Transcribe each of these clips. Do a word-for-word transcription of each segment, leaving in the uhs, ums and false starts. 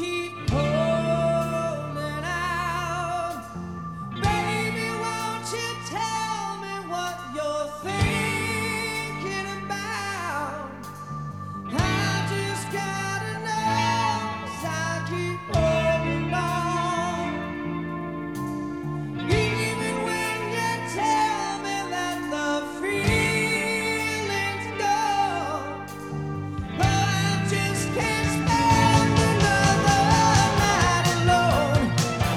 keep holding out. Baby, won't you tell me what you're thinking about? I just gotta know, 'cause I keep holding on. Even when you tell me that the feeling's gone, oh, I just can't spend another night alone,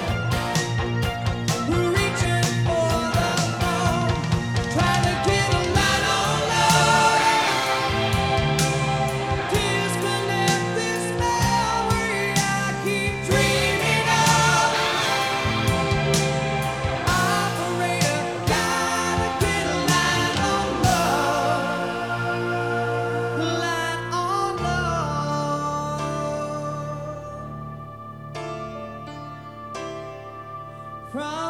reaching for the phone, trying to get a line on love. Disconnect this memory I keep dreaming of. Operator, gotta get a line on love, line on love. From